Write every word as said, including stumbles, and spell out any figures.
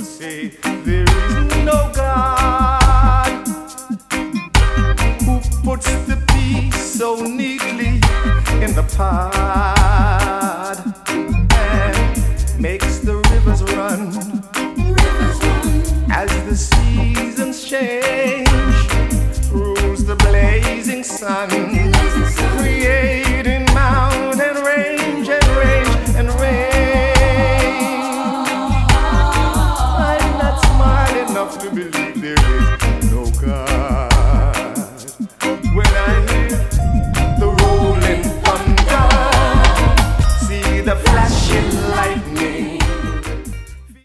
say there is no God who puts the peace so neatly in the pie.